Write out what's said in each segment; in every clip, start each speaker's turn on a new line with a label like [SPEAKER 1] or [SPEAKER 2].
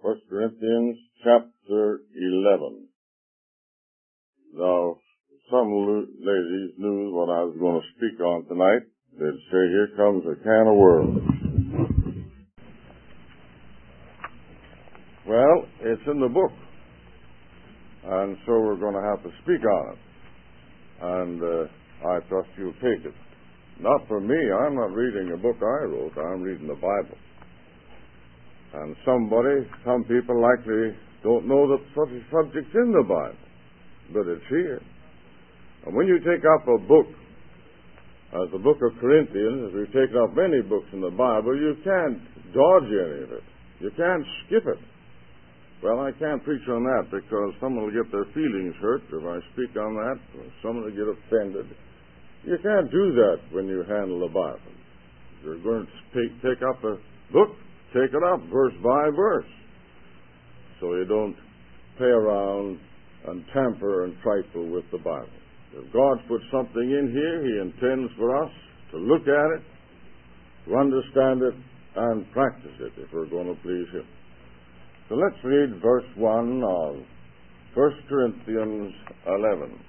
[SPEAKER 1] 1 Corinthians chapter 11. Now, some ladies knew what I was going to speak on tonight. They'd say, here comes a can of worms. Well, it's in the book, and so we're going to have to speak on it. And I trust you'll take it. Not for me. I'm not reading a book I wrote. I'm reading the Bible. And some people likely don't know that such a subject's in the Bible, but it's here. And when you take up a book, as the book of Corinthians, as we've taken up many books in the Bible, you can't dodge any of it. You can't skip it. Well, I can't preach on that because someone will get their feelings hurt if I speak on that, or someone will get offended. You can't do that when you handle the Bible. You're going to take up a book, take it up verse by verse, so you don't play around and tamper and trifle with the Bible. If God's put something in here, He intends for us to look at it, to understand it, and practice it if we're going to please Him. So let's read verse 1 of 1 Corinthians 11.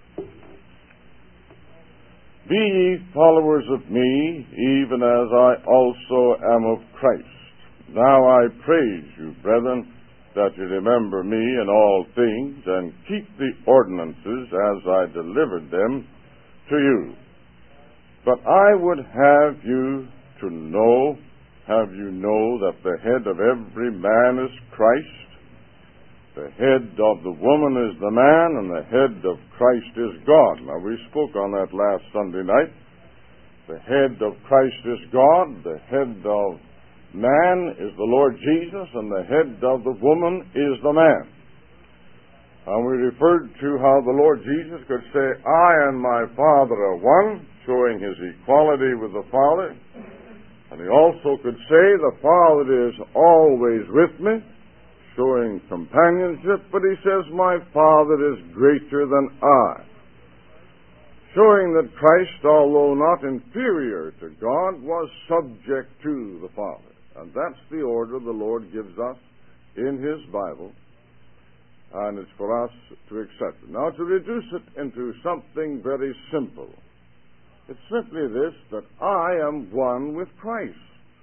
[SPEAKER 1] Be ye followers of me, even as I also am of Christ. Now I praise you, brethren, that you remember me in all things, and keep the ordinances as I delivered them to you. But I would have you know that the head of every man is Christ, the head of the woman is the man, and the head of Christ is God. Now, we spoke on that last Sunday night. The head of Christ is God, the head of man is the Lord Jesus, and the head of the woman is the man. And we referred to how the Lord Jesus could say, I and my Father are one, showing His equality with the Father. And He also could say, the Father is always with me, showing companionship, but He says, my Father is greater than I. Showing that Christ, although not inferior to God, was subject to the Father. And that's the order the Lord gives us in His Bible, and it's for us to accept it. Now, to reduce it into something very simple, it's simply this, that I am one with Christ.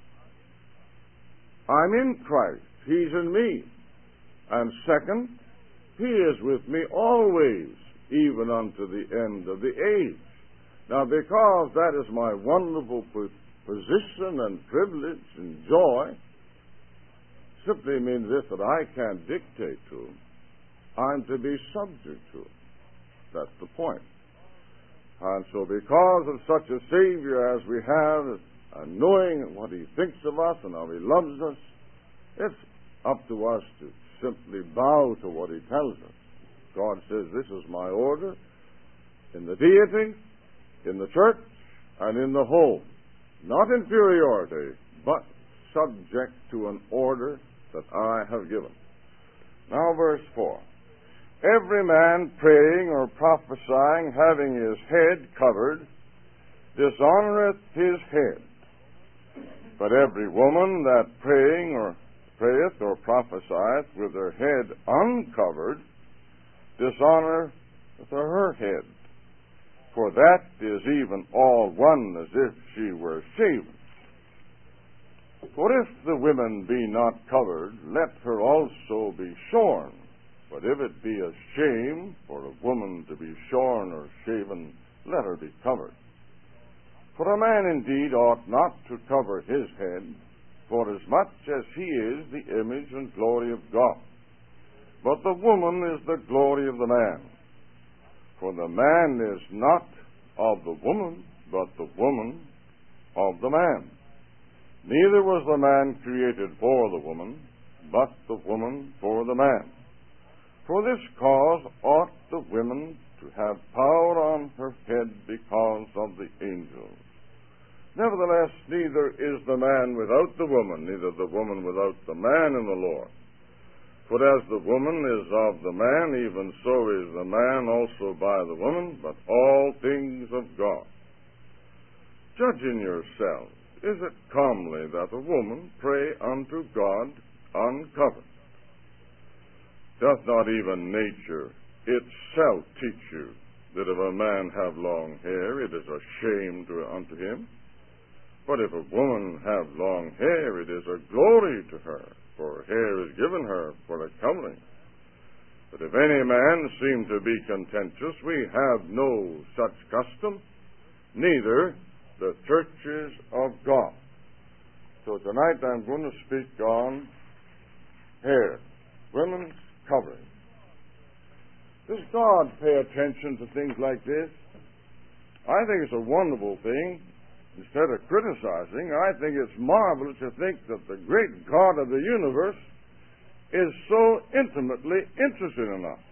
[SPEAKER 1] I'm in Christ. He's in me. And second, He is with me always, even unto the end of the age. Now, because that is my wonderful position and privilege and joy, simply means this, that I can't dictate to Him. I'm to be subject to Him. That's the point. And so because of such a Savior as we have, and knowing what He thinks of us and how He loves us, it's up to us to simply bow to what He tells us. God says, this is my order in the deity, in the church, and in the home. Not inferiority, but subject to an order that I have given. Now verse 4. Every man praying or prophesying, having his head covered, dishonoreth his head. But every woman that prayeth or prophesieth with her head uncovered, dishonoreth her head. For that is even all one as if she were shaven. For if the women be not covered, let her also be shorn. But if it be a shame for a woman to be shorn or shaven, let her be covered. For a man indeed ought not to cover his head, forasmuch as he is the image and glory of God. But the woman is the glory of the man. For the man is not of the woman, but the woman of the man. Neither was the man created for the woman, but the woman for the man. For this cause ought the woman to have power on her head because of the angels. Nevertheless, neither is the man without the woman, neither the woman without the man in the Lord. For as the woman is of the man, even so is the man also by the woman, but all things of God. Judge in yourselves, is it comely that a woman pray unto God uncovered? Doth not even nature itself teach you that if a man have long hair, it is a shame unto him? But if a woman have long hair, it is a glory to her, for hair is given her for a covering. But if any man seem to be contentious, we have no such custom, neither the churches of God. So tonight I'm going to speak on hair, women's covering. Does God pay attention to things like this? I think it's a wonderful thing. Instead of criticizing, I think it's marvelous to think that the great God of the universe is so intimately interested in us,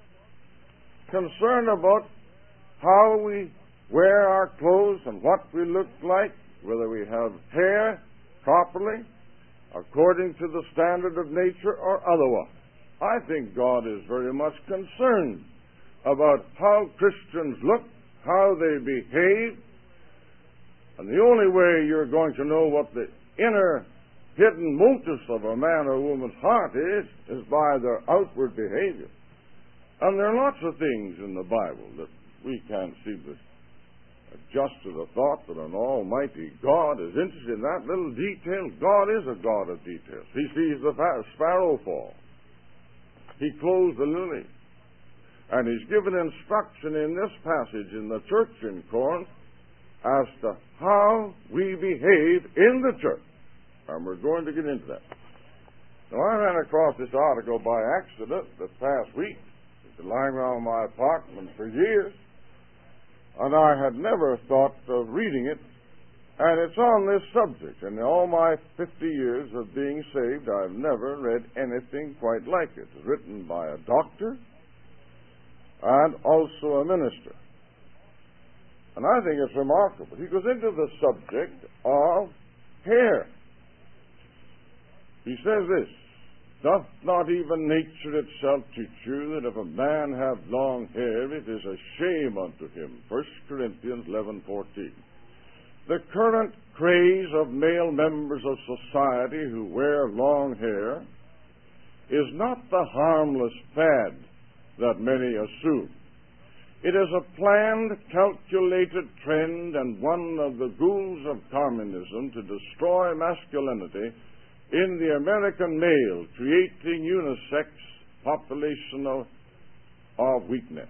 [SPEAKER 1] concerned about how we wear our clothes and what we look like, whether we have hair properly, according to the standard of nature or otherwise. I think God is very much concerned about how Christians look, how they behave, and the only way you're going to know what the inner hidden motives of a man or woman's heart is by their outward behavior. And there are lots of things in the Bible that we can't see but just to the thought that an almighty God is interested in that little detail. God is a God of details. He sees the sparrow fall. He clothes the lily. And he's given instruction in this passage in the church in Corinth as to how we behave in the church. And we're going to get into that. Now, I ran across this article by accident this past week. It's been lying around my apartment for years, and I had never thought of reading it. And it's on this subject. In all my 50 years of being saved, I've never read anything quite like it. It's written by a doctor and also a minister. And I think it's remarkable. He goes into the subject of hair. He says this, doth not even nature itself teach you that if a man have long hair, it is a shame unto him? 1 Corinthians 11:14. The current craze of male members of society who wear long hair is not the harmless fad that many assume. It is a planned, calculated trend and one of the ghouls of communism to destroy masculinity in the American male, creating unisex population of weakness.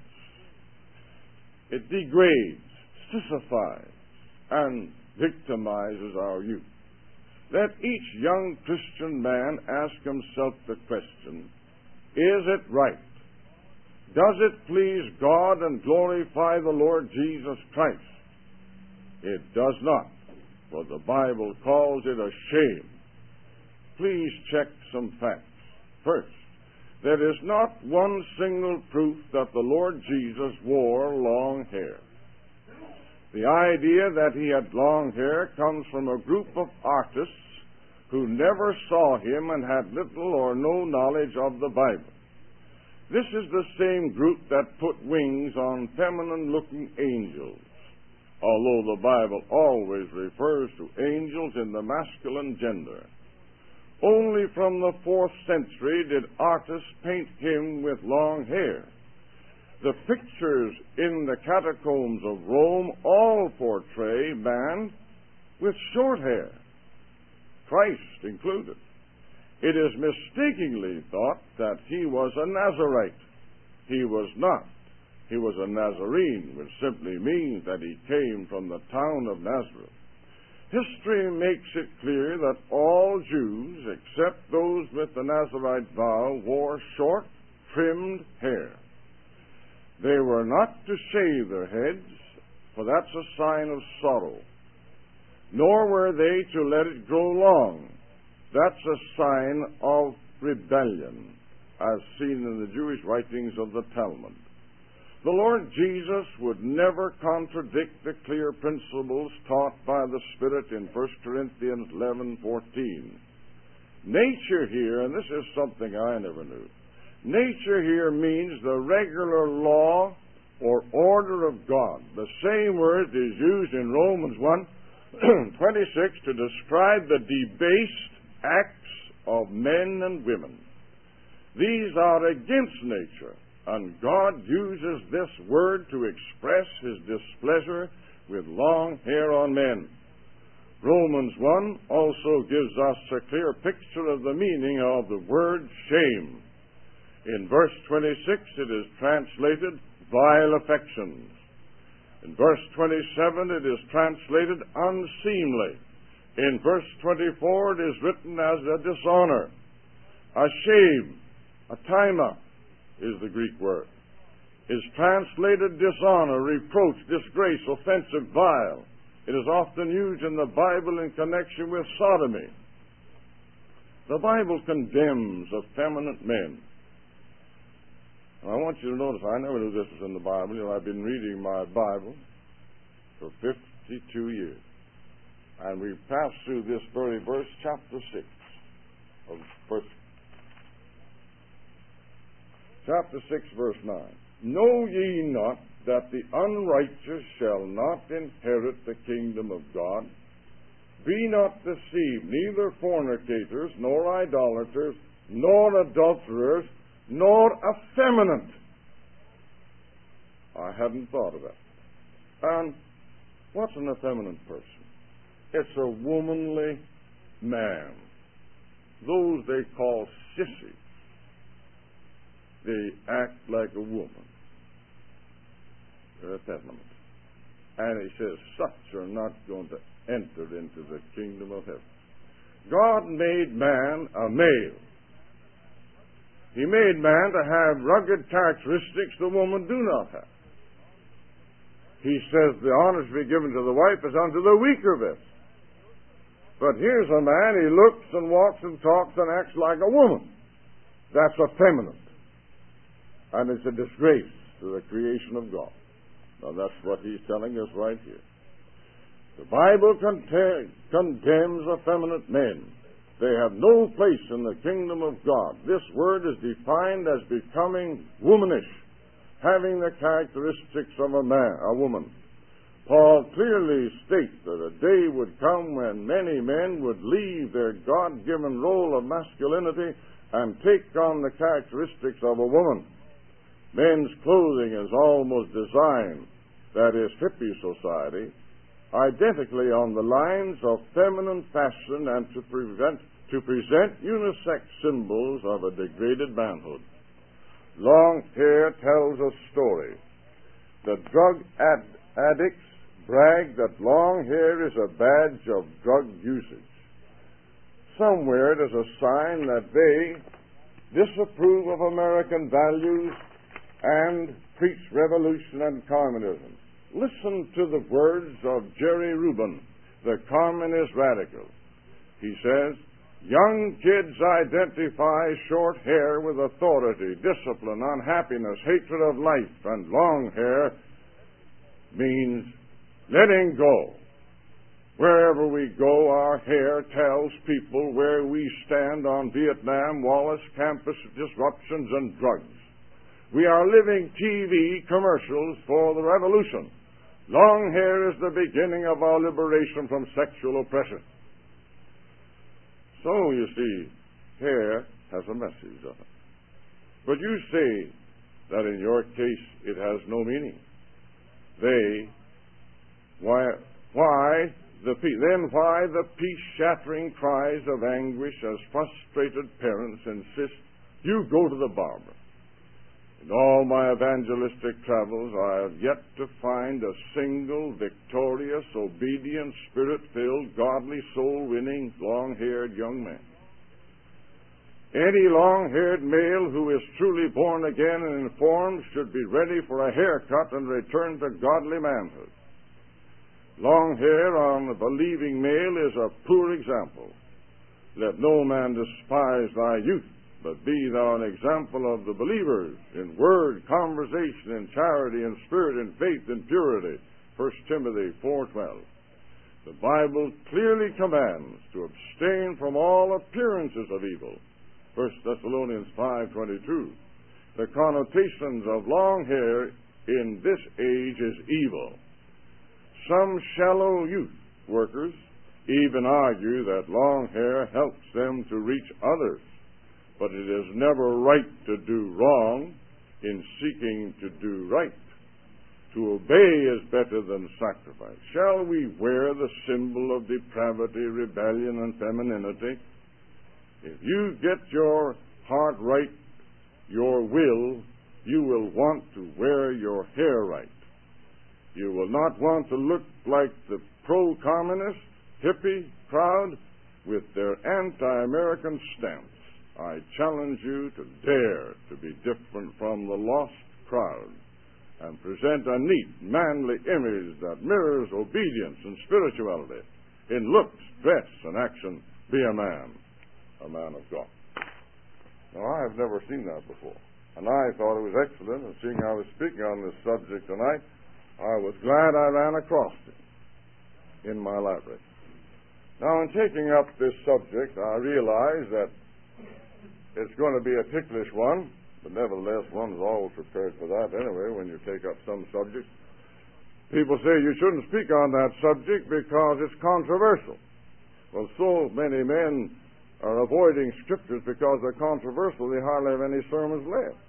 [SPEAKER 1] It degrades, sissifies, and victimizes our youth. Let each young Christian man ask himself the question, is it right? Does it please God and glorify the Lord Jesus Christ? It does not, for the Bible calls it a shame. Please check some facts. First, there is not one single proof that the Lord Jesus wore long hair. The idea that he had long hair comes from a group of artists who never saw him and had little or no knowledge of the Bible. This is the same group that put wings on feminine-looking angels, although the Bible always refers to angels in the masculine gender. Only from the 4th century did artists paint him with long hair. The pictures in the catacombs of Rome all portray man with short hair, Christ included. It is mistakenly thought that he was a Nazarite. He was not. He was a Nazarene, which simply means that he came from the town of Nazareth. History makes it clear that all Jews, except those with the Nazarite vow, wore short, trimmed hair. They were not to shave their heads, for that's a sign of sorrow. Nor were they to let it grow long. That's a sign of rebellion, as seen in the Jewish writings of the Talmud. The Lord Jesus would never contradict the clear principles taught by the Spirit in 1 Corinthians 11:14. Nature here, and this is something I never knew, nature here means the regular law or order of God. The same word is used in Romans 1:26 to describe the debased acts of men and women. These are against nature, and God uses this word to express his displeasure with long hair on men. Romans 1 also gives us a clear picture of the meaning of the word shame. In verse 26 it is translated vile affections. In verse 27 it is translated unseemly. In verse 24 it is written as a dishonor. A shame, a taima is the Greek word, is translated dishonor, reproach, disgrace, offensive, vile. It is often used in the Bible in connection with sodomy. The Bible condemns effeminate men. And I want you to notice, I never knew this was in the Bible. You know, I've been reading my Bible for 52 years. And we've passed through this very verse, chapter 6 of chapter 6, verse 9. Know ye not that the unrighteous shall not inherit the kingdom of God? Be not deceived, neither fornicators, nor idolaters, nor adulterers, nor effeminate. I hadn't thought of that. And what's an effeminate person? It's a womanly man. Those they call sissies. They act like a woman. They're effeminate. And he says, such are not going to enter into the kingdom of heaven. God made man a male. He made man to have rugged characteristics the woman do not have. He says the honor to be given to the wife is unto the weaker vessel. But here's a man, he looks and walks and talks and acts like a woman. That's effeminate. And it's a disgrace to the creation of God. Now that's what he's telling us right here. The Bible condemns effeminate men. They have no place in the kingdom of God. This word is defined as becoming womanish, having the characteristics of a woman. Paul clearly states that a day would come when many men would leave their God-given role of masculinity and take on the characteristics of a woman. Men's clothing is almost designed, that is, hippie society, identically on the lines of feminine fashion and to present unisex symbols of a degraded manhood. Long hair tells a story. The drug addicts brag that long hair is a badge of drug usage. Somewhere it is a sign that they disapprove of American values and preach revolution and communism. Listen to the words of Jerry Rubin, the communist radical. He says, young kids identify short hair with authority, discipline, unhappiness, hatred of life, and long hair means letting go. Wherever we go, our hair tells people where we stand on Vietnam, Wallace, campus disruptions, and drugs. We are living TV commercials for the revolution. Long hair is the beginning of our liberation from sexual oppression. So, you see, hair has a message on it. But you say that in your case it has no meaning. Why the peace-shattering cries of anguish as frustrated parents insist you go to the barber? In all my evangelistic travels, I have yet to find a single victorious, obedient, spirit-filled, godly, soul-winning, long-haired young man. Any long-haired male who is truly born again and informed should be ready for a haircut and return to godly manhood. Long hair on a believing male is a poor example. Let no man despise thy youth, but be thou an example of the believers in word, conversation, in charity, in spirit, in faith, in purity. 1 Timothy 4:12. The Bible clearly commands to abstain from all appearances of evil. 1 Thessalonians 5:22. The connotations of long hair in this age is evil. Some shallow youth workers even argue that long hair helps them to reach others. but it is never right to do wrong in seeking to do right. To obey is better than sacrifice. Shall we wear the symbol of depravity, rebellion, and femininity? If you get your heart right, your will, you will want to wear your hair right. You will not want to look like the pro-communist, hippie crowd with their anti-American stance. I challenge you to dare to be different from the lost crowd and present a neat, manly image that mirrors obedience and spirituality. In looks, dress, and action, be a man of God. Now, I have never seen that before, and I thought it was excellent, and seeing I was speaking on this subject tonight, I was glad I ran across it in my library. Now, in taking up this subject, I realize that it's going to be a ticklish one, but nevertheless, one is always prepared for that anyway when you take up some subject. People say you shouldn't speak on that subject because it's controversial. Well, so many men are avoiding scriptures because they're controversial, they hardly have any sermons left.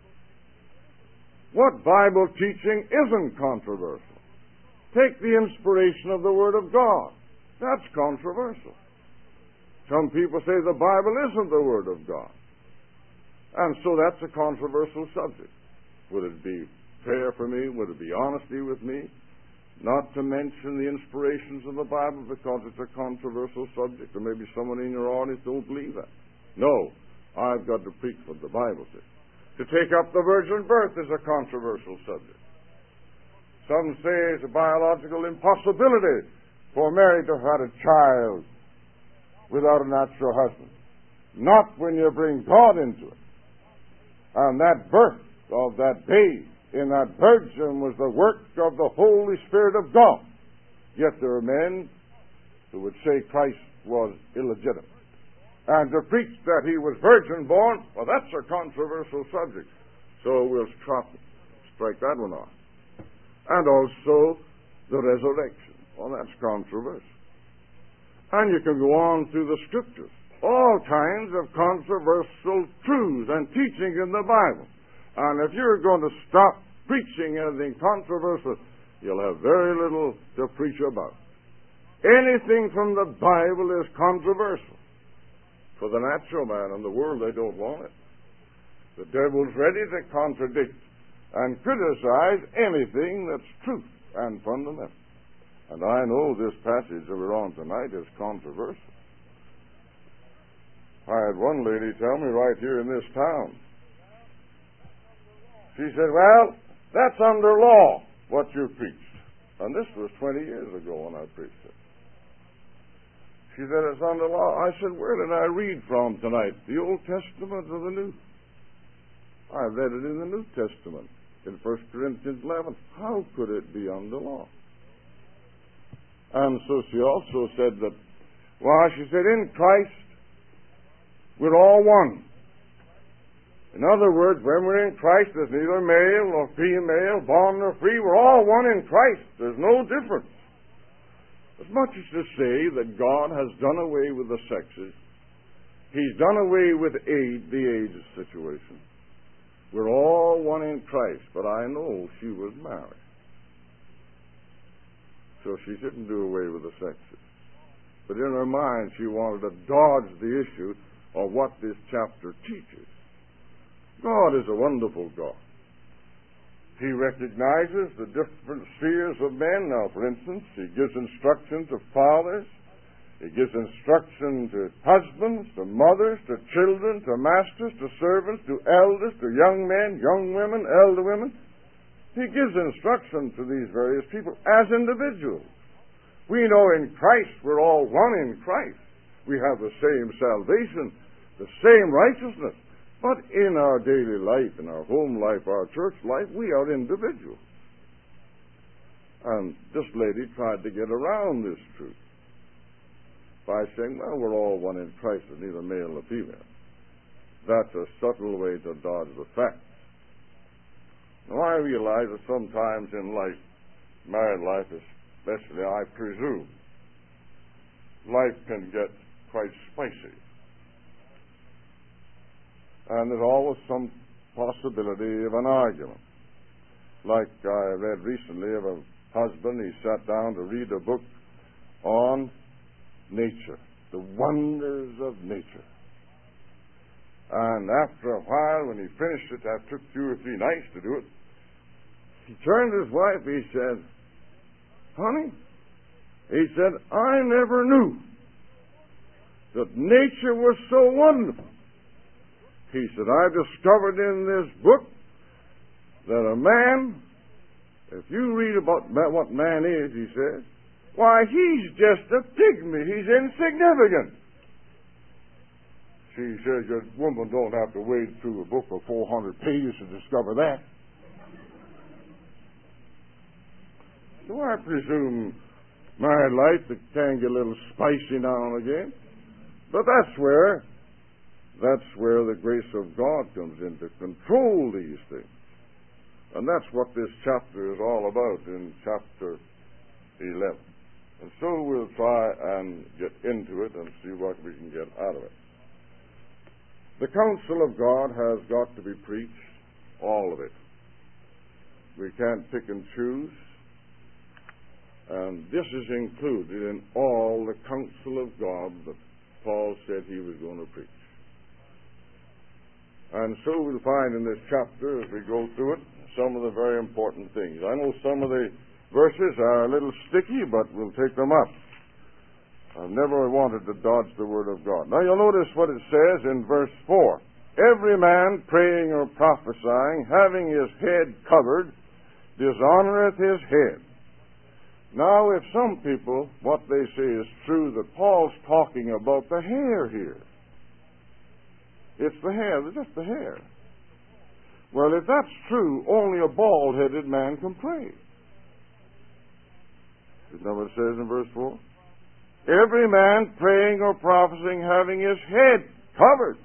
[SPEAKER 1] What Bible teaching isn't controversial? Take the inspiration of the Word of God. That's controversial. Some people say the Bible isn't the Word of God. And so that's a controversial subject. Would it be fair for me? Would it be honesty with me not to mention the inspirations of the Bible because it's a controversial subject? Or maybe someone in your audience don't believe that. No, I've got to preach what the Bible says. To take up the virgin birth is a controversial subject. Some say it's a biological impossibility for Mary to have had a child without a natural husband. Not when you bring God into it. And that birth of that babe in that virgin was the work of the Holy Spirit of God. Yet there are men who would say Christ was illegitimate. And to preach that he was virgin born, well, that's a controversial subject. So we'll strike that one off. And also the resurrection. Well, that's controversial. And you can go on through the Scriptures. All kinds of controversial truths and teaching in the Bible. And if you're going to stop preaching anything controversial, you'll have very little to preach about. Anything from the Bible is controversial. For the natural man and the world, they don't want it. The devil's ready to contradict and criticize anything that's truth and fundamental. And I know this passage that we're on tonight is controversial. I had one lady tell me right here in this town. She said, well, that's under law, what you preached. And this was 20 years ago when I preached it. She said, it's under law. I said, where did I read from tonight? The Old Testament or the New? I read it in the New Testament, in 1 Corinthians 11. How could it be under law? And so she also said that, well, she said, in Christ, we're all one. In other words, when we're in Christ, there's neither male nor female, bond nor free. We're all one in Christ. There's no difference. As much as to say that God has done away with the sexes, He's done away with the age situation. We're all one in Christ, but I know she was married. So she didn't do away with the sexes. But in her mind, she wanted to dodge the issue of what this chapter teaches. God is a wonderful God. He recognizes the different spheres of men. Now, for instance, He gives instruction to fathers. He gives instruction to husbands, to mothers, to children, to masters, to servants, to elders, to young men, young women, elder women. He gives instruction to these various people as individuals. We know in Christ we're all one in Christ. We have the same salvation, the same righteousness. But in our daily life, in our home life, our church life, we are individuals. And this lady tried to get around this truth by saying, well, we're all one in Christ, there's neither male nor female. That's a subtle way to dodge the facts. Now, I realize that sometimes in life, married life especially, I presume, life can get quite spicy. and there's always some possibility of an argument. Like I read recently of a husband, he sat down to read a book on nature, the wonders of nature. And after a while, when he finished it, that took 2 or 3 nights to do it, he turned to his wife, he said, "Honey," he said, "I never knew that nature was so wonderful." He said, "I discovered in this book that a man, if you read about what man is," he says, "why, he's just a pygmy. He's insignificant." She says, "Your woman don't have to wade through a book of 400 pages to discover that." So I presume married life that can get a little spicy now and again. But that's where the grace of God comes in to control these things. And that's what this chapter is all about in chapter 11. And so we'll try and get into it and see what we can get out of it. The counsel of God has got to be preached, all of it. We can't pick and choose. And this is included in all the counsel of God that Paul said he was going to preach. And so we'll find in this chapter, as we go through it, some of the very important things. I know some of the verses are a little sticky, but we'll take them up. I've never wanted to dodge the Word of God. Now you'll notice what it says in verse 4. "Every man praying or prophesying, having his head covered, dishonoreth his head." Now, if some people, what they say is true, that Paul's talking about the hair here. It's the hair, just the hair. Well, if that's true, only a bald-headed man can pray. Isn't that what it says in verse 4? "Every man praying or prophesying, having his head covered."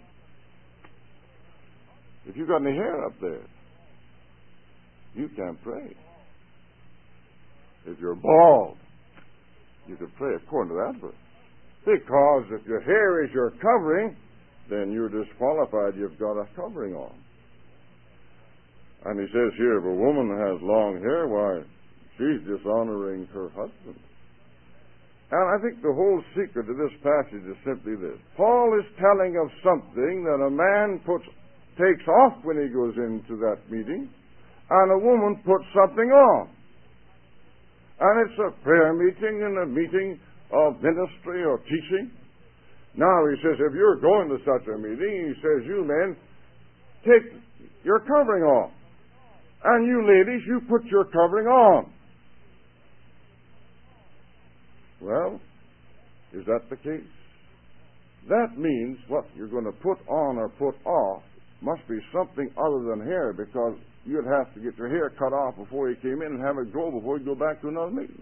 [SPEAKER 1] If you've got any hair up there, you can't pray. If you're bald, you can pray according to that verse. Because if your hair is your covering, then you're disqualified. You've got a covering on. And he says here, if a woman has long hair, why, she's dishonoring her husband. And I think the whole secret of this passage is simply this. Paul is telling of something that a man takes off when he goes into that meeting, and a woman puts something on. And it's a prayer meeting and a meeting of ministry or teaching. Now he says, if you're going to such a meeting, he says, you men, take your covering off. And you ladies, you put your covering on. Well, is that the case? That means what you're going to put on or put off must be something other than hair, because you'd have to get your hair cut off before you came in and have it grow before you go back to another meeting.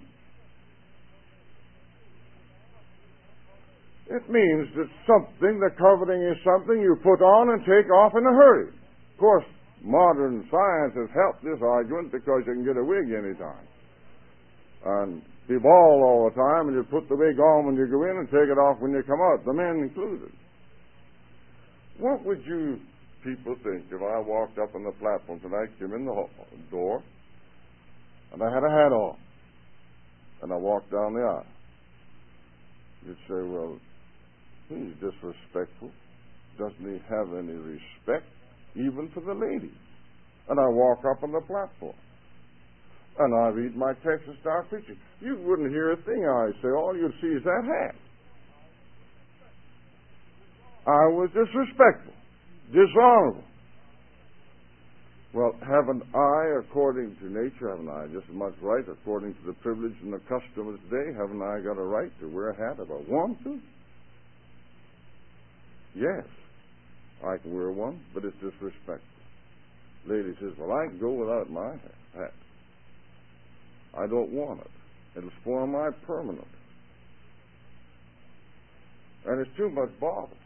[SPEAKER 1] It means that the covering is something you put on and take off in a hurry. Of course, modern science has helped this argument because you can get a wig anytime. And be bald all the time, and you put the wig on when you go in and take it off when you come out, the men included. What would you people think if I walked up on the platform tonight, came in the door, and I had a hat on, and I walked down the aisle? You'd say, well, he's disrespectful. Doesn't he have any respect, even for the ladies? And I walk up on the platform, and I read my text and start preaching. You wouldn't hear a thing I say. All you'd see is that hat. I was disrespectful, dishonorable. Well, haven't I, according to nature, haven't I just as much right, according to the privilege and the custom of today, haven't I got a right to wear a hat if I want to? Yes, I can wear one, but it's disrespectful. Lady says, well, I can go without my hat. I don't want it. It'll spoil my permanent. And it's too much bother.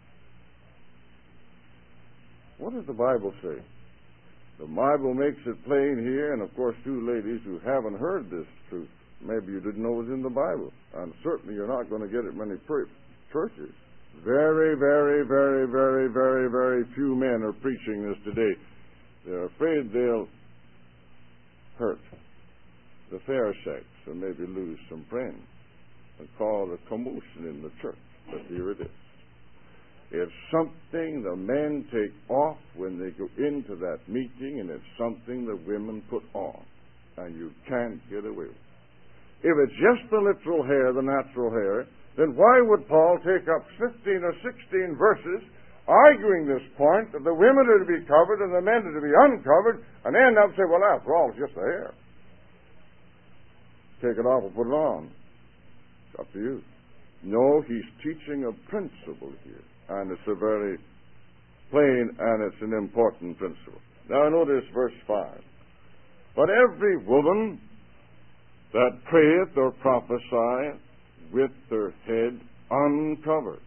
[SPEAKER 1] What does the Bible say? The Bible makes it plain here, and of course, two ladies who haven't heard this truth, maybe you didn't know it was in the Bible, and certainly you're not going to get it in many churches. Very, very, very, very, very, very few men are preaching this today. They're afraid they'll hurt the fair sex and maybe lose some friends and cause a commotion in the church. But here it is. It's something the men take off when they go into that meeting, and it's something the women put on, and you can't get away with it. If it's just the literal hair, the natural hair, then why would Paul take up 15 or 16 verses arguing this point that the women are to be covered and the men are to be uncovered, and end up saying, well, after all, it's just the hair. Take it off and put it on. It's up to you. No, he's teaching a principle here, and it's a very plain and it's an important principle. Now notice verse 5. But every woman that prayeth or prophesieth with her head uncovered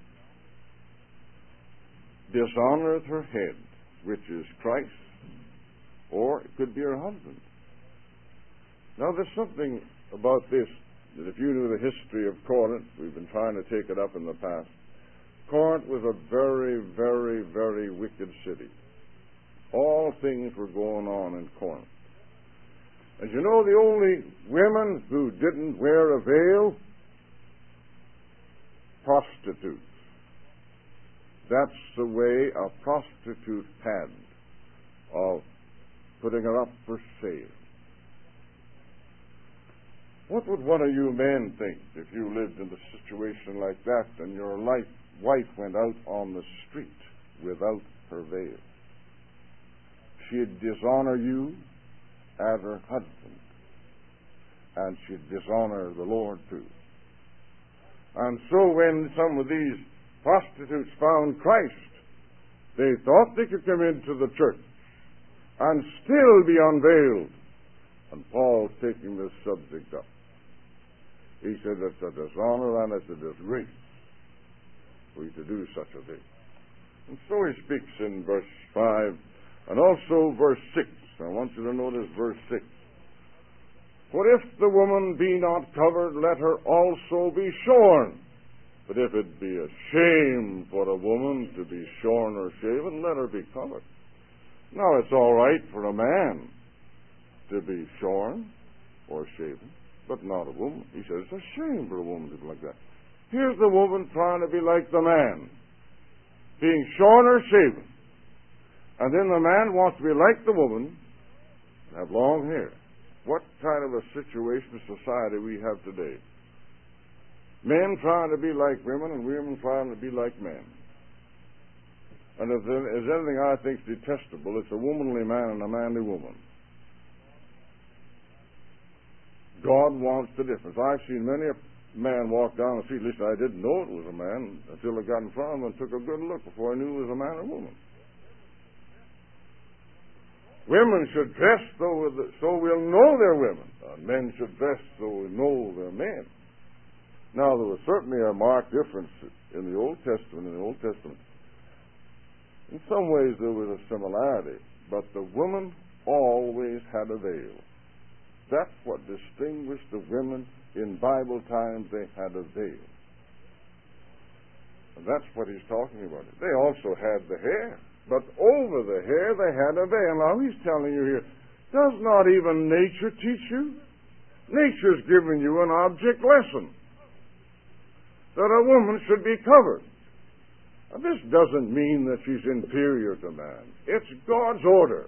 [SPEAKER 1] dishonoreth her head, which is Christ, or it could be her husband. Now there's something about this that if you knew the history of Corinth, we've been trying to take it up in the past. Corinth was a very, very, very wicked city. All things were going on in Corinth. And you know the only women who didn't wear a veil? Prostitutes. That's the way a prostitute had of putting her up for sale. What would one of you men think if you lived in a situation like that and your wife went out on the street without her veil? She'd dishonor you as her husband, and she'd dishonor the Lord too. And so when some of these prostitutes found Christ, they thought they could come into the church and still be unveiled. And Paul's taking this subject up. He said it's a dishonor and it's a disgrace for you to do such a thing. And so he speaks in verse 5 and also verse 6. I want you to notice verse 6. For if the woman be not covered, let her also be shorn. But if it be a shame for a woman to be shorn or shaven, let her be covered. Now, it's all right for a man to be shorn or shaven, but not a woman. He says it's a shame for a woman to be like that. Here's the woman trying to be like the man, being shorn or shaven. And then the man wants to be like the woman, have long hair. What kind of a situation of society we have today? Men trying to be like women and women trying to be like men. And if there is anything I think is detestable, it's a womanly man and a manly woman. God wants the difference. I've seen many a man walk down the street, at least I didn't know it was a man until I got in front of him and took a good look before I knew it was a man or woman. Women should dress so we'll know they're women. Men should dress so we know they're men. Now, there was certainly a marked difference in the Old Testament. In some ways, there was a similarity, but the woman always had a veil. That's what distinguished the women in Bible times. They had a veil. And that's what he's talking about. They also had the hair, but over the hair they had a veil. Now, he's telling you here, does not even nature teach you? Nature's given you an object lesson that a woman should be covered. Now, this doesn't mean that she's inferior to man. It's God's order.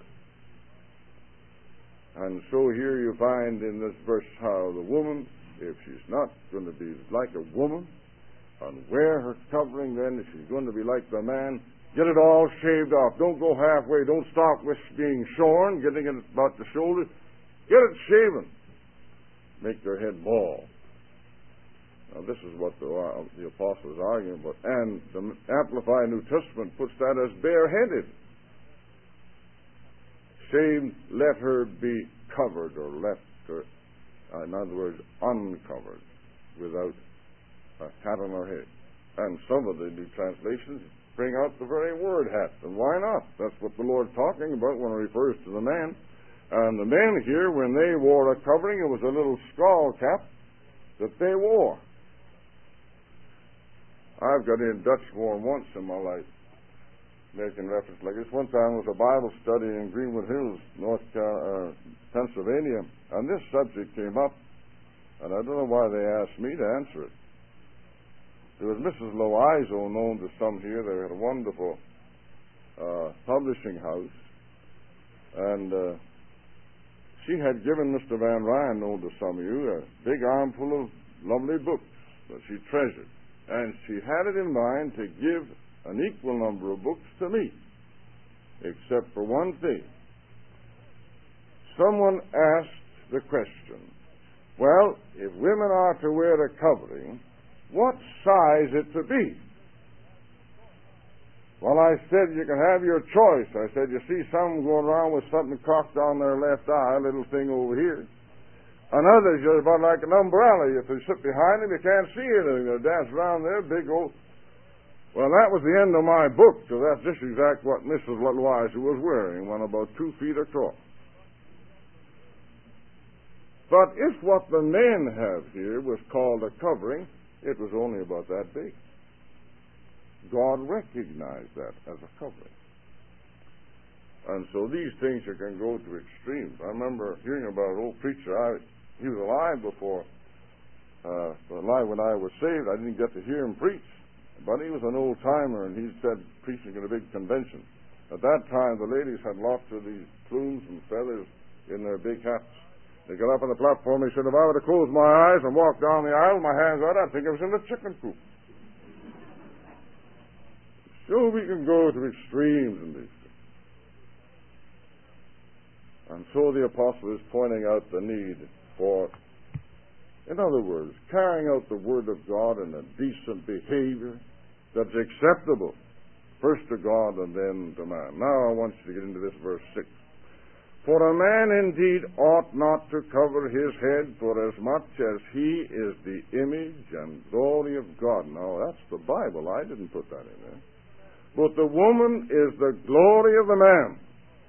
[SPEAKER 1] And so here you find in this verse how the woman, if she's not going to be like a woman and wear her covering, then if she's going to be like the man, get it all shaved off. Don't go halfway. Don't stop with being shorn, getting it about the shoulders. Get it shaven. Make their head bald. Now, this is what the apostle is arguing about. And the Amplified New Testament puts that as bareheaded. Same, let her be covered or left her, in other words, uncovered, without a hat on her head. And some of the new translations bring out the very word hat. And why not? That's what the Lord's talking about when it refers to the man. And the men here, when they wore a covering, it was a little skull cap that they wore. I've got in Dutch more than once in my life, making reference like this. One time was a Bible study in Greenwood Hills, Pennsylvania, and this subject came up, and I don't know why they asked me to answer it. There was Mrs. Loizo, known to some here. They had a wonderful publishing house, and she had given Mr. Van Ryn, known to some of you, a big armful of lovely books that she treasured. And she had it in mind to give an equal number of books to me, except for one thing. Someone asked the question, well, if women are to wear a covering, what size it to be? Well, I said, you can have your choice. I said, you see some going around with something cocked on their left eye, a little thing over here. And others, you're about like an umbrella. If you sit behind them, you can't see anything. They dance around there, big old... Well, that was the end of my book, so that's just exactly what Mrs. Loizo was wearing, one about 2 feet across. But if what the men have here was called a covering, it was only about that big. God recognized that as a covering. And so these things you can go to extremes. I remember hearing about an old preacher. He was alive when I was saved. I didn't get to hear him preach. But he was an old-timer, and he said, preaching at a big convention. At that time, the ladies had lots of these plumes and feathers in their big hats. They got up on the platform, he said, if I were to close my eyes and walk down the aisle with my hands out, I'd think I was in the chicken coop. So we can go to extremes in these things. And so the apostle is pointing out the need for, in other words, carrying out the Word of God in a decent behavior that's acceptable, first to God and then to man. Now I want you to get into this verse 6. For a man indeed ought not to cover his head, for as much as he is the image and glory of God. Now that's the Bible. I didn't put that in there. But the woman is the glory of the man.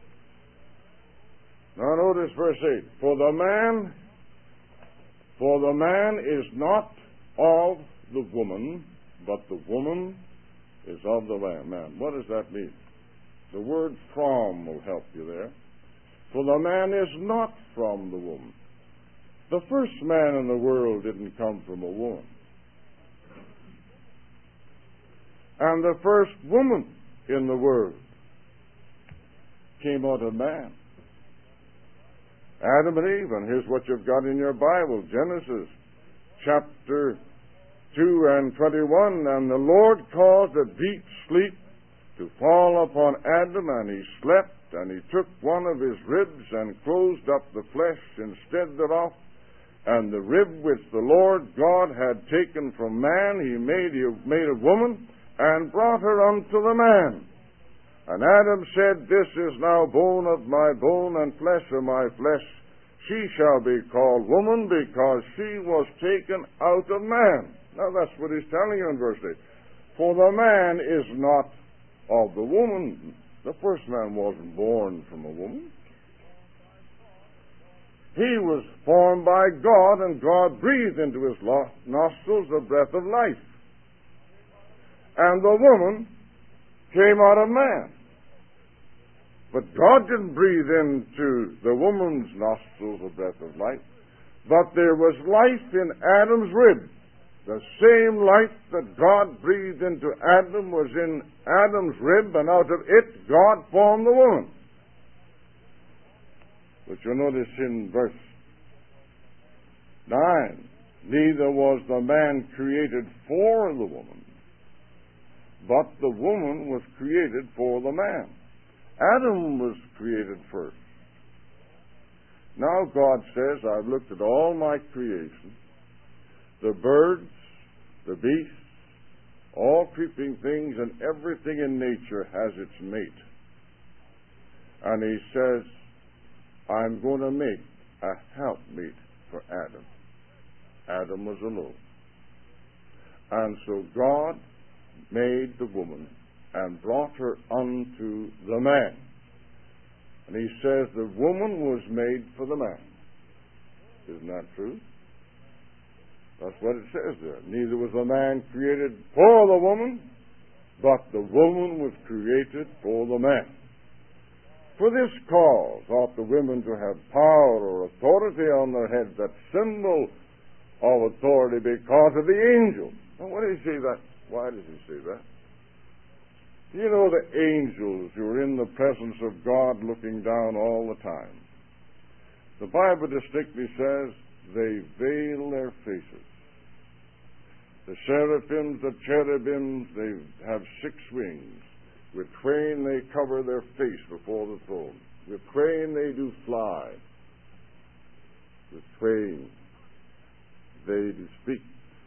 [SPEAKER 1] Now notice verse 8. For the man is not of the woman, but the woman is of the man. What does that mean? The word from will help you there. For the man is not from the woman. The first man in the world didn't come from a woman. And the first woman in the world came out of man. Adam and Eve, and here's what you've got in your Bible, Genesis chapter 2 and 21. And the Lord caused a deep sleep to fall upon Adam, and he slept, and he took one of his ribs and closed up the flesh instead thereof. And the rib which the Lord God had taken from man, he made a woman, and brought her unto the man. And Adam said, this is now bone of my bone and flesh of my flesh. She shall be called woman, because she was taken out of man. Now that's what he's telling you in verse 8. For the man is not of the woman. The first man wasn't born from a woman. He was formed by God, and God breathed into his nostrils the breath of life. And the woman came out of man. But God didn't breathe into the woman's nostrils the breath of life. But there was life in Adam's rib. The same life that God breathed into Adam was in Adam's rib, and out of it God formed the woman. But you'll notice in verse 9, neither was the man created for the woman, but the woman was created for the man. Adam was created first. Now God says, I've looked at all my creation, the birds, the beasts, all creeping things, and everything in nature has its mate. And he says, I'm going to make a helpmeet for Adam. Adam was alone. And so God made the woman and brought her unto the man. And he says the woman was made for the man. Isn't that true? That's what it says there. Neither was the man created for the woman, but the woman was created for the man. For this cause ought the women to have power or authority on their heads, that symbol of authority because of the angels. Now, why does he say that? Why does he say that? You know, the angels who are in the presence of God looking down all the time. The Bible distinctly says they veil their faces. The seraphims, the cherubims, they have 6 wings. With twain they cover their face before the throne. With twain they do fly. With twain they do speak.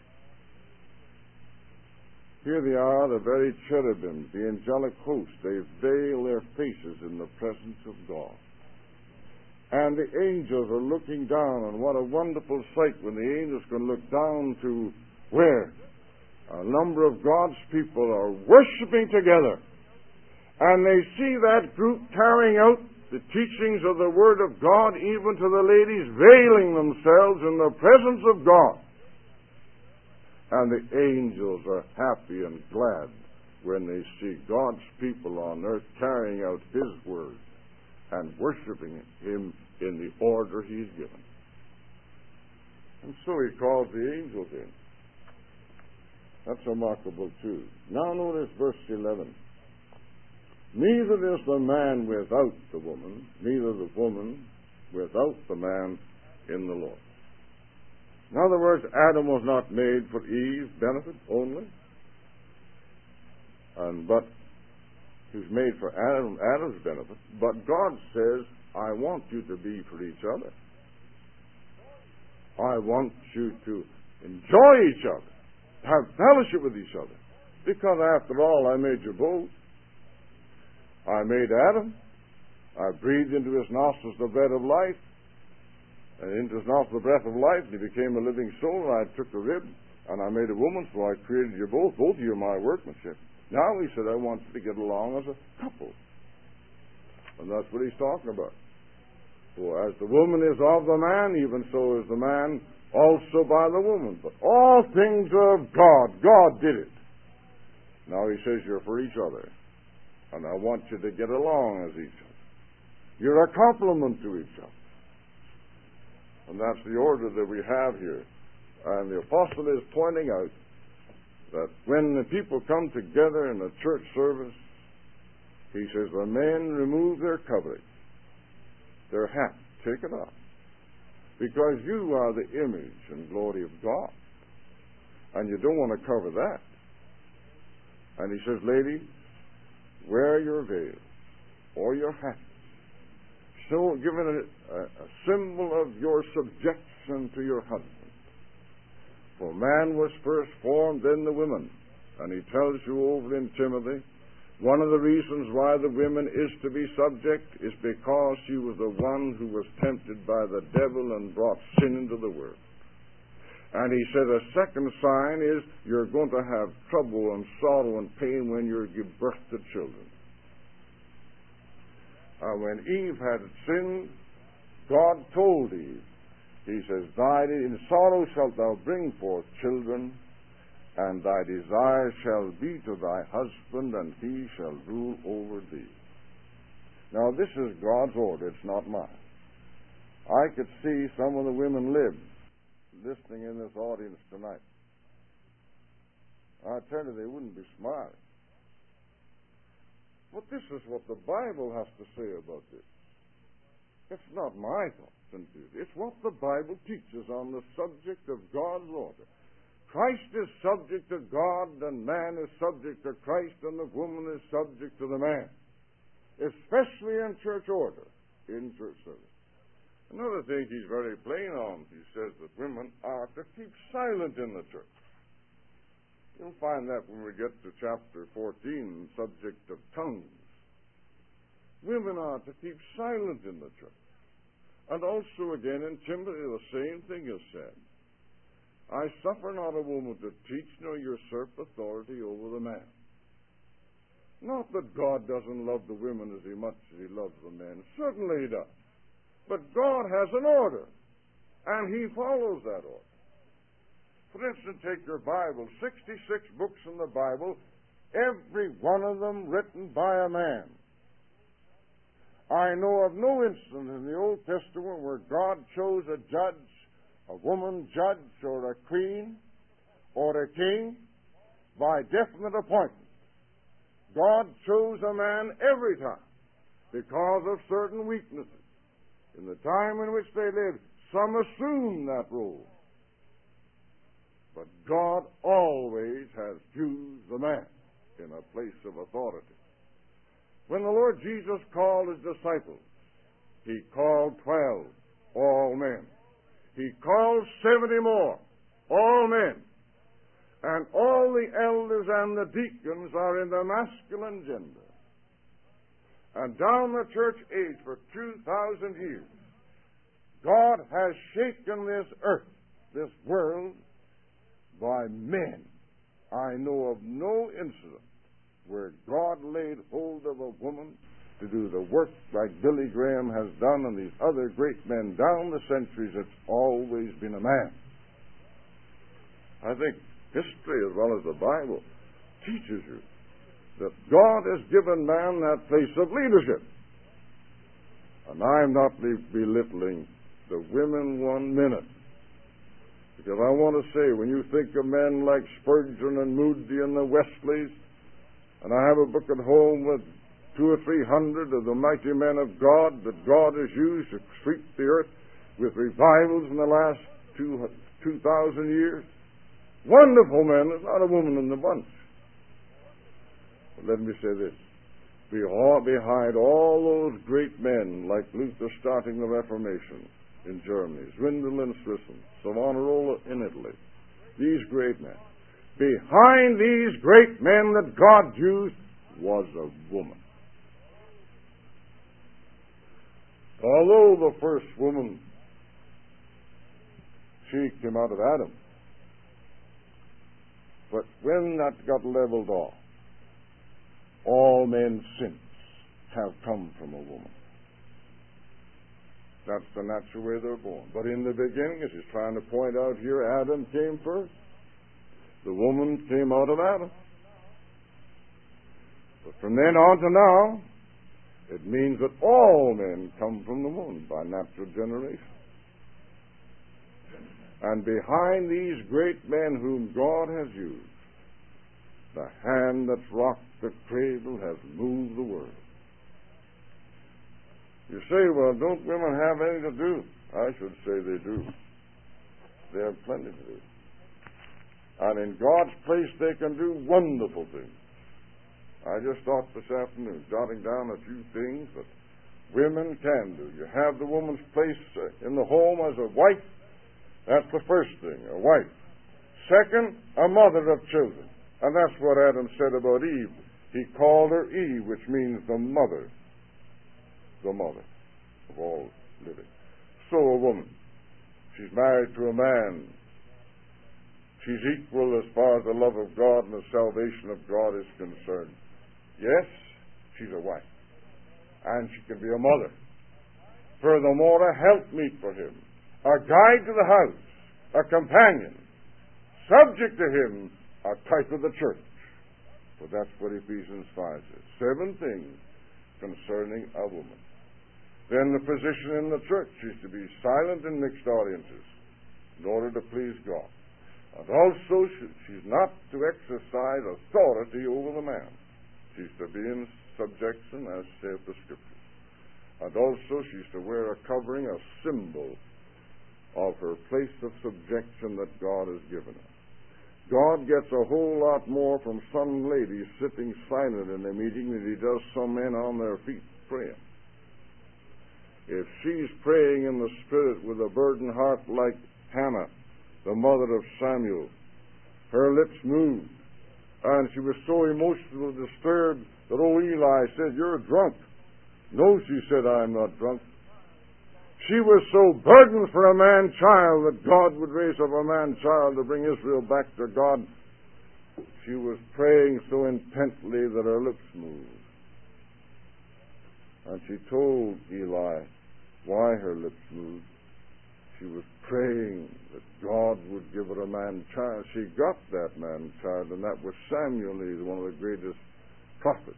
[SPEAKER 1] Here they are, the very cherubims, the angelic host. They veil their faces in the presence of God. And the angels are looking down, and what a wonderful sight when the angels can look down to where a number of God's people are worshiping together. And they see that group carrying out the teachings of the Word of God, even to the ladies veiling themselves in the presence of God. And the angels are happy and glad when they see God's people on earth carrying out His Word and worshiping Him in the order He's given. And so He calls the angels in. That's remarkable too. Now notice verse 11. Neither is the man without the woman, neither the woman without the man in the Lord. In other words, Adam was not made for Eve's benefit only, but he was made for Adam's benefit. But God says, I want you to be for each other. I want you to enjoy each other, have fellowship with each other. Because after all, I made you both. I made Adam. I breathed into his nostrils the breath of life, and into his nostrils the breath of life, and he became a living soul, and I took the rib, and I made a woman, so I created you both. Both of you are my workmanship. Now he said, I want you to get along as a couple. And that's what he's talking about. For as the woman is of the man, even so is the man also by the woman. But all things are of God. God did it. Now he says you're for each other. And I want you to get along as each other. You're a complement to each other. And that's the order that we have here. And the apostle is pointing out that when the people come together in a church service, he says, the men remove their covering, their hat, take it off. Because you are the image and glory of God. And you don't want to cover that. And he says, ladies, wear your veil or your hat. So giving a symbol of your subjection to your husband. For man was first formed, then the woman. And he tells you over in Timothy, one of the reasons why the woman is to be subject is because she was the one who was tempted by the devil and brought sin into the world. And he said a second sign is you're going to have trouble and sorrow and pain when you give birth to children. When Eve had sinned, God told Eve, he says, in sorrow shalt thou bring forth children, and thy desire shall be to thy husband, and he shall rule over thee. Now this is God's order, it's not mine. I could see some of the women listening in this audience tonight. I tell you, they wouldn't be smiling. But this is what the Bible has to say about this. It's not my thoughts and views. It's what the Bible teaches on the subject of God's order. Christ is subject to God, and man is subject to Christ, and the woman is subject to the man. Especially in church order, in church service. Another thing he's very plain on, he says that women are to keep silent in the church. You'll find that when we get to chapter 14, subject of tongues. Women are to keep silent in the church. And also again in Timothy, the same thing is said. I suffer not a woman to teach nor usurp authority over the man. Not that God doesn't love the women as much as he loves the men. Certainly he does. But God has an order, and he follows that order. For instance, take your Bible, 66 books in the Bible, every one of them written by a man. I know of no instance in the Old Testament where God chose a judge, a woman judge, or a queen, or a king, by definite appointment. God chose a man every time because of certain weaknesses. In the time in which they lived, some assumed that role. But God always has used the man in a place of authority. When the Lord Jesus called his disciples, he called 12, all men. He called 70 more, all men. And all the elders and the deacons are in the masculine gender. And down the church age for 2,000 years, God has shaken this earth, this world, by men. I know of no incident where God laid hold of a woman to do the work like Billy Graham has done and these other great men down the centuries. It's always been a man. I think history as well as the Bible teaches you that God has given man that place of leadership. And I'm not belittling the women 1 minute. Because I want to say, when you think of men like Spurgeon and Moody and the Wesleys, and I have a book at home with 200 or 300 of the mighty men of God that God has used to sweep the earth with revivals in the last 2,000 years. Wonderful men. There's not a woman in the bunch. But let me say this. Behind all those great men, like Luther starting the Reformation in Germany, Zwingli in Switzerland, Savonarola in Italy, these great men, behind these great men that God used was a woman. Although the first woman, she came out of Adam, but when that got leveled off, all men since have come from a woman. That's the natural way they're born. But in the beginning, as he's trying to point out here, Adam came first. The woman came out of Adam. But from then on to now, it means that all men come from the woman by natural generation. And behind these great men whom God has used, the hand that's rocked the cradle has moved the world. You say, well, don't women have anything to do? I should say they do. They have plenty to do. And in God's place they can do wonderful things. I just thought this afternoon, jotting down a few things that women can do. You have the woman's place in the home as a wife. That's the first thing, a wife. Second, a mother of children. And that's what Adam said about Eve. He called her Eve, which means the mother of all living. So a woman, she's married to a man. She's equal as far as the love of God and the salvation of God is concerned. Yes, she's a wife. And she can be a mother. Furthermore, a helpmeet for him. A guide to the house. A companion. Subject to him, a type of the church. For that's what Ephesians 5 says. 7 things concerning a woman. Then the position in the church is to be silent in mixed audiences in order to please God. And also, she's not to exercise authority over the man. She's to be in subjection, as saith the Scriptures. And also, she's to wear a covering, a symbol of her place of subjection that God has given her. God gets a whole lot more from some ladies sitting silent in a meeting than he does some men on their feet praying. If she's praying in the Spirit with a burdened heart like Hannah, the mother of Samuel, her lips moved, and she was so emotionally disturbed that old Eli said, "You're drunk." "No," she said, "I'm not drunk." She was so burdened for a man-child that God would raise up a man-child to bring Israel back to God. She was praying so intently that her lips moved. And she told Eli why her lips moved. she was praying that God would give her a man-child. She got that man-child, and that was Samuel. He's one of the greatest prophets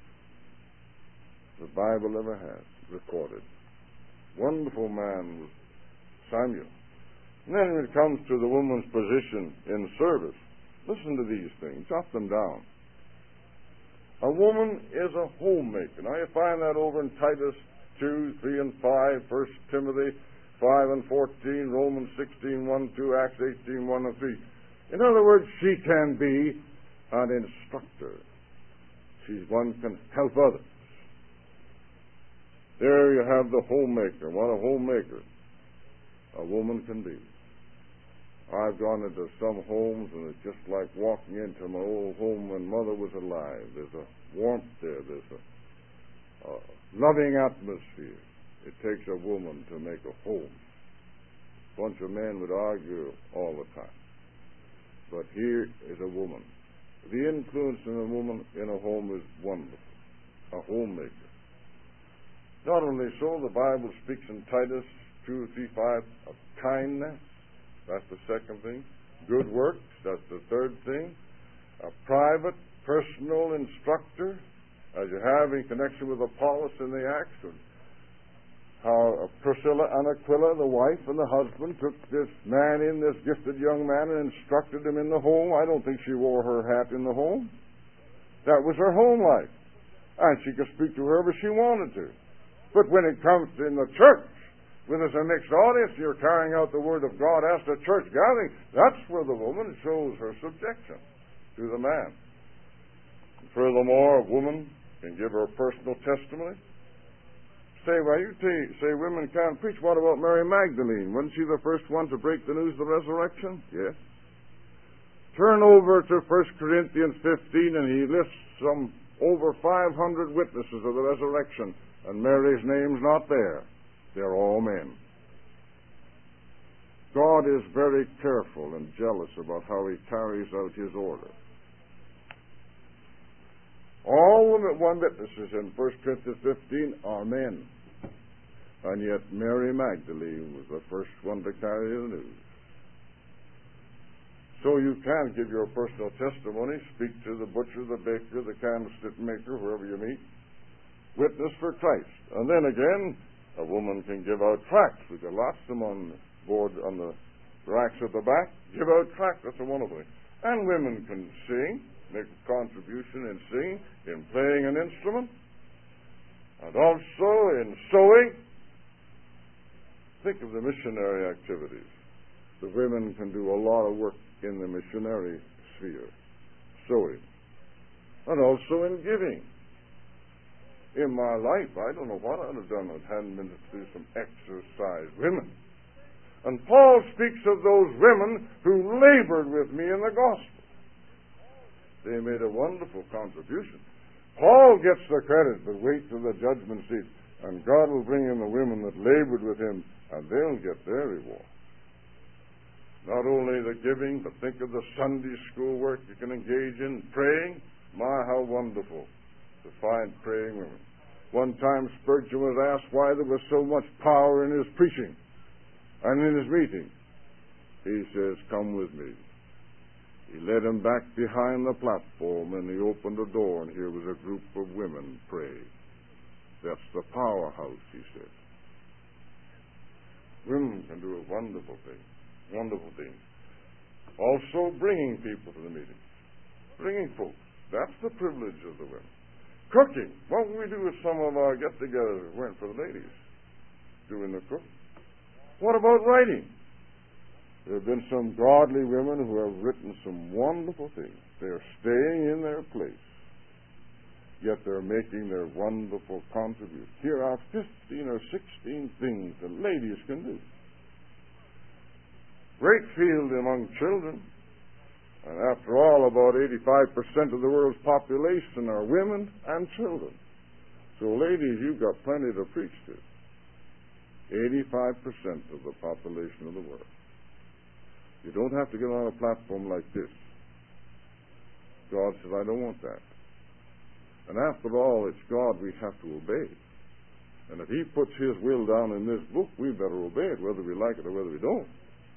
[SPEAKER 1] the Bible ever has recorded. Wonderful man was Samuel. And then when it comes to the woman's position in service, listen to these things. Jot them down. A woman is a homemaker. Now you find that over in Titus 2, 3, and 5, 1 Timothy 5 and 14, Romans 16, 1, 2, Acts 18, 1 and 3. In other words, she can be an instructor. One can help others. There you have the homemaker. What a homemaker a woman can be. I've gone into some homes, and it's just like walking into my old home when Mother was alive. There's a warmth there. There's a loving atmosphere. It takes a woman to make a home. A bunch of men would argue all the time. But here is a woman. The influence of a woman in a home is wonderful. A homemaker. Not only so, the Bible speaks in Titus 2, 3, 5 of kindness. That's the second thing. Good works. That's the third thing. A private, personal instructor, as you have in connection with Apollos in the Acts, and how Priscilla and Aquila, the wife and the husband, took this man in, this gifted young man, and instructed him in the home. I don't think she wore her hat in the home. That was her home life. And she could speak to whoever she wanted to. But when it comes in the church, when there's a mixed audience, you're carrying out the Word of God as the church gathering, that's where the woman shows her subjection to the man. And furthermore, a woman can give her personal testimony. Say, well, you say women can't preach. What about Mary Magdalene? Wasn't she the first one to break the news of the resurrection? Yes. Turn over to 1 Corinthians 15, and he lists some over 500 witnesses of the resurrection, and Mary's name's not there. They're all men. God is very careful and jealous about how he carries out his order. All the witnesses in 1 Corinthians 15 are men. And yet Mary Magdalene was the first one to carry the news. So you can give your personal testimony, speak to the butcher, the baker, the candlestick maker, whoever you meet. Witness for Christ. And then again, a woman can give out tracts. We've got lots of them on board on the racks at the back. Give out tracts. That's a wonderful thing. And women can sing, make a contribution in singing, in playing an instrument, and also in sewing. Think of the missionary activities. The women can do a lot of work in the missionary sphere, sewing, and also in giving. In my life, I don't know what I'd have done if it hadn't been to do some exercise. Women. And Paul speaks of those women who labored with me in the gospel. They made a wonderful contribution. Paul gets the credit, but wait till the judgment seat, and God will bring in the women that labored with him, and they'll get their reward. Not only the giving, but think of the Sunday school work you can engage in, praying. My, how wonderful to find praying women. One time Spurgeon was asked why there was so much power in his preaching and in his meeting. He says, come with me. He led him back behind the platform, and he opened the door, and here was a group of women praying. That's the powerhouse, he said. Women can do a wonderful thing. Wonderful things. Also bringing people to the meeting. Bringing folks. That's the privilege of the women. Cooking. What would we do with some of our get-togethers that weren't for the ladies? Doing the cooking. What about writing? There have been some godly women who have written some wonderful things. They're staying in their place, yet they're making their wonderful contribution. Here are 15 or 16 things that ladies can do. Great field among children. And after all, about 85% of the world's population are women and children. So ladies, you've got plenty to preach to. 85% of the population of the world. You don't have to get on a platform like this. God says, I don't want that. And after all, it's God we have to obey. And if he puts his will down in this book, we better obey it, whether we like it or whether we don't.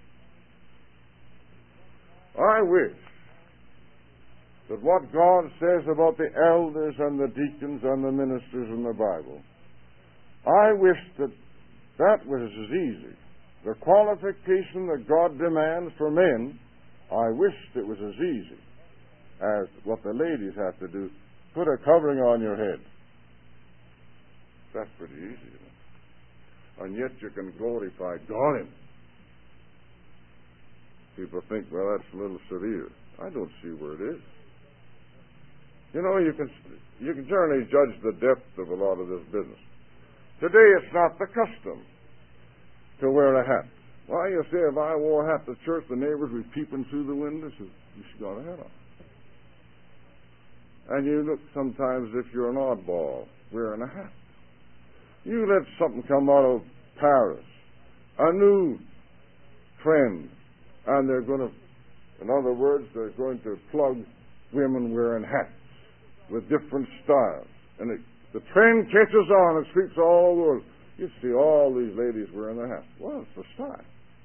[SPEAKER 1] I wish that what God says about the elders and the deacons and the ministers in the Bible, I wish that that was as easy. The qualification that God demands for men, I wish it was as easy as what the ladies have to do. Put a covering on your head. That's pretty easy, isn't it? And yet you can glorify God in it. People think, well, that's a little severe. I don't see where it is. You know, you can generally judge the depth of a lot of this business. Today it's not the custom to wear a hat. Why, you say, if I wore a hat to church, the neighbors would be peeping through the windows. You should got a hat on. And you look sometimes as if you're an oddball wearing a hat. You let something come out of Paris, a new trend, and they're going to, in other words, they're going to plug women wearing hats with different styles. And the trend catches on and sweeps all the world. You see all these ladies wearing their hats. Well, it's the style.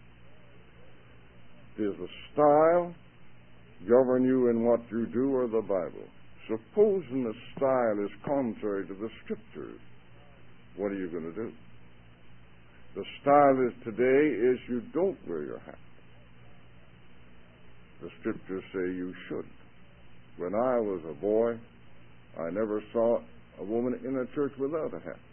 [SPEAKER 1] Does the style govern you in what you do, or the Bible? Supposing the style is contrary to the Scriptures, what are you going to do? The style is today is you don't wear your hat. The Scriptures say you should. When I was a boy, I never saw a woman in a church without a hat.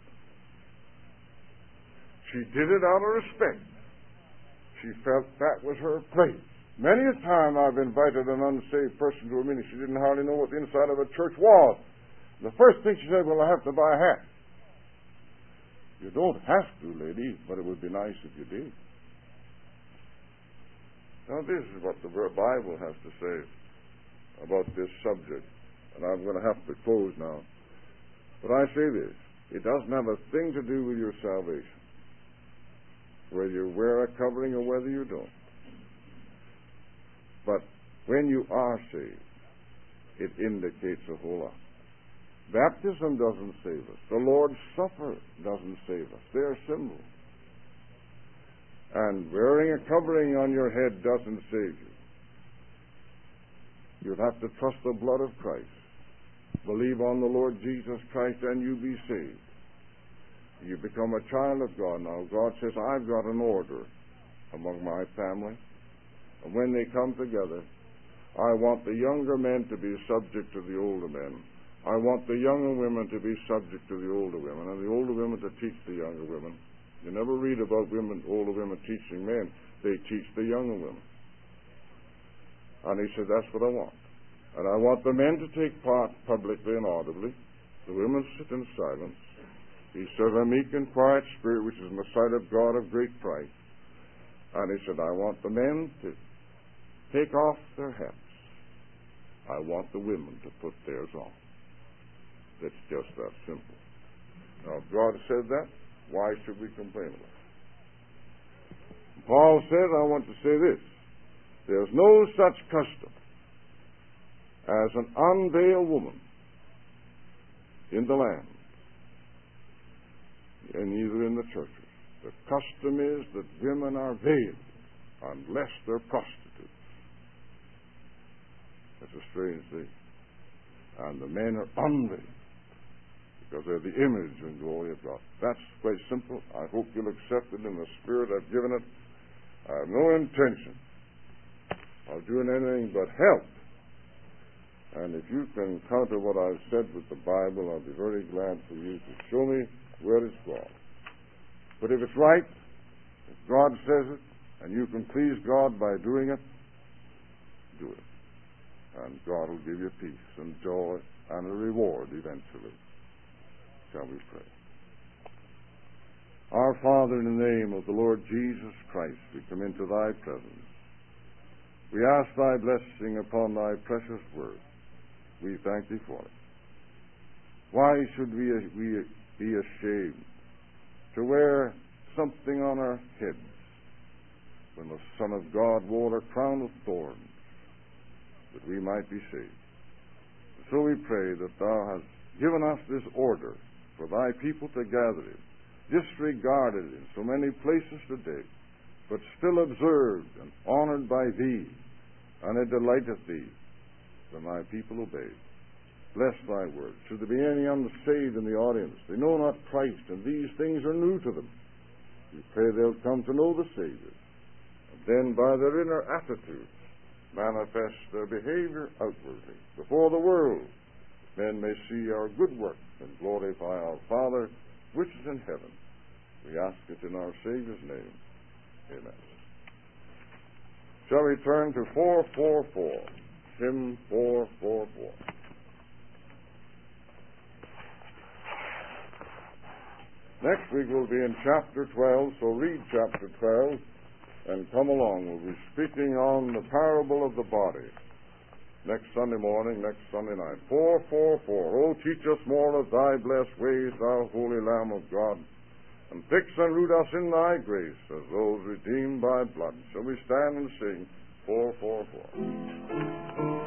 [SPEAKER 1] She did it out of respect. She felt that was her place. Many a time I've invited an unsaved person to a meeting. She didn't hardly know what the inside of a church was. The first thing she said, well, I have to buy a hat. You don't have to, lady, but it would be nice if you did. Now, this is what the Bible has to say about this subject. And I'm going to have to close now. But I say this. It doesn't have a thing to do with your salvation, whether you wear a covering or whether you don't. But when you are saved, it indicates a whole lot. Baptism doesn't save us. The Lord's Supper doesn't save us. They are symbols. And wearing a covering on your head doesn't save you. You'll have to trust the blood of Christ. Believe on the Lord Jesus Christ and you be saved. You become a child of God. Now, God says, I've got an order among my family. And when they come together, I want the younger men to be subject to the older men. I want the younger women to be subject to the older women, and the older women to teach the younger women. You never read about older women teaching men. They teach the younger women. And he said, that's what I want. And I want the men to take part publicly and audibly. The women sit in silence. He says, a meek and quiet spirit, which is in the sight of God of great price. And he said, I want the men to take off their hats. I want the women to put theirs on. It's just that simple. Now, if God said that, why should we complain about it? Paul said, I want to say this. There's no such custom as an unveiled woman in the land, and neither in the churches. The custom is that women are veiled unless they're prostitutes. That's a strange thing. And the men are unveiled because they're the image and glory of God. That's quite simple. I hope you'll accept it in the spirit I've given it. I have no intention of doing anything but help. And if you can counter what I've said with the Bible, I'll be very glad for you to show me where it's wrong. But if it's right, if God says it, and you can please God by doing it, do it. And God will give you peace and joy and a reward eventually. Shall we pray? Our Father, in the name of the Lord Jesus Christ, we come into thy presence. We ask thy blessing upon thy precious word. We thank thee for it. Why should we be ashamed to wear something on our heads when the Son of God wore a crown of thorns that we might be saved? So we pray that thou hast given us this order for thy people to gather in. disregarded in so many places today, but still observed and honored by thee, and it delighteth thee when thy people obey. Bless thy word. Should there be any unsaved in the audience, they know not Christ, and these things are new to them, we pray they'll come to know the Savior, and then by their inner attitudes manifest their behavior outwardly before the world. Men may see our good works and glorify our Father which is in heaven. We ask it in our Savior's name. Amen. Shall we turn to 444, hymn 444. Next week we'll be in chapter 12, so read chapter 12 and come along. We'll be speaking on the parable of the body next Sunday morning, next Sunday night. 444. Oh, teach us more of thy blessed ways, thou holy Lamb of God, and fix and root us in thy grace as those redeemed by blood. Shall we stand and sing 444?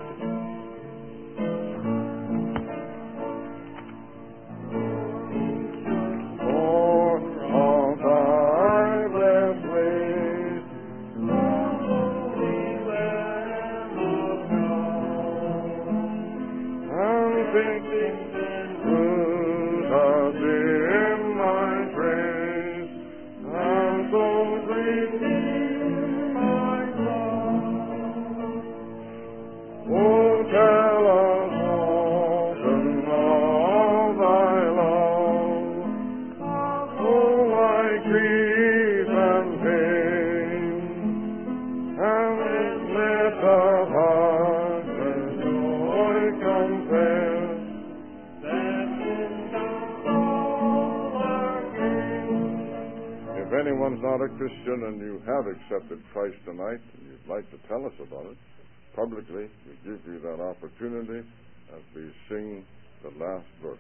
[SPEAKER 1] Not a Christian and you have accepted Christ tonight and you'd like to tell us about it publicly, we give you that opportunity as we sing the last verse.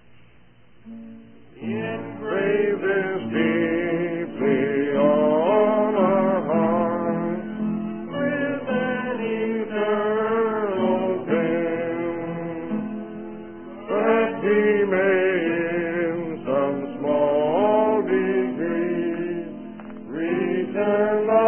[SPEAKER 1] Engrave this deeply on our hearts with an eternal pen, that we may in some small degree return